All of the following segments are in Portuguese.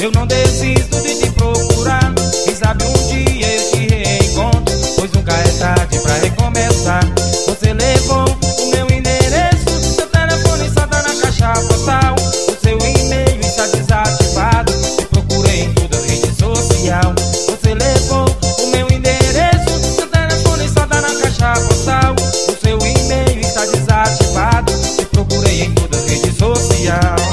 Eu não desisto de te procurar. Quem sabe um dia eu te reencontro, pois nunca é tarde pra recomeçar. Você levou o meu endereço, seu telefone só tá na caixa postal. O seu e-mail está desativado, te procurei em todas as redes sociais. Você levou o meu endereço, seu telefone só tá na caixa postal. O seu e-mail está desativado, te procurei em todas as redes sociais.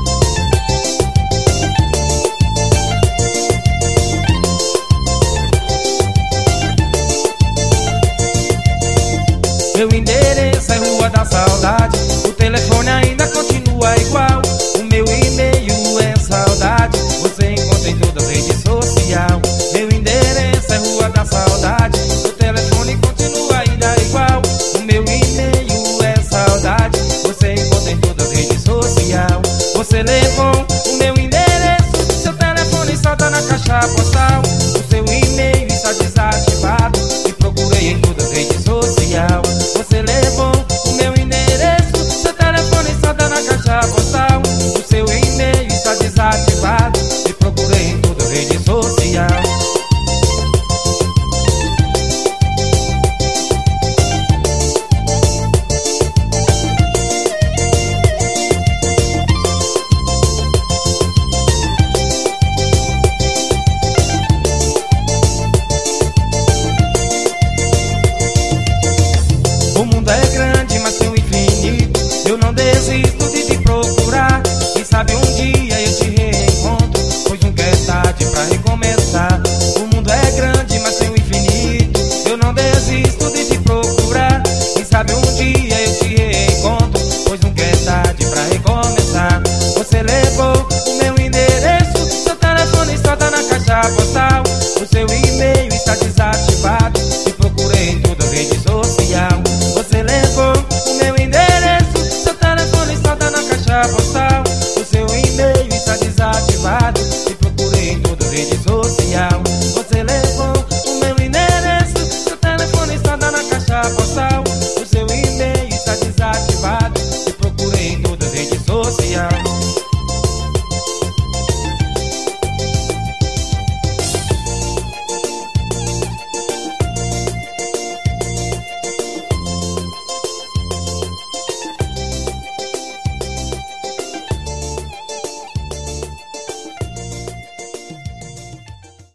Meu endereço é Rua da Saudade, o telefone ainda continua igual. O meu e-mail é saudade, você encontra em todas as redes sociais. Meu endereço é Rua da Saudade, o telefone continua ainda igual. O meu e-mail é saudade, você encontra em todas as redes sociais. Você levou o meu endereço, seu telefone só tá na caixa postal. O seu e-mail está desativado, te procurei em todas as redes sociais. Você levou o meu endereço, seu telefone só tá na caixa postal. O seu e-mail está desativado, te procurei em todas as redes sociais. O mundo é grande, mas tem um infinito. Eu não desisto de te procurar. Quem sabe um dia eu te reencontro, pois nunca é tarde pra recomeçar. O mundo é grande, mas tem um infinito. Eu não desisto de te procurar. Quem sabe um dia eu te reencontro, pois nunca é tarde pra recomeçar. Você levou o meu endereço, seu telefone só tá na caixa postal. O seu e-mail está desativado, te procurei em todas as redes sociais. Você levou o meu endereço, seu telefone só tá na caixa postal.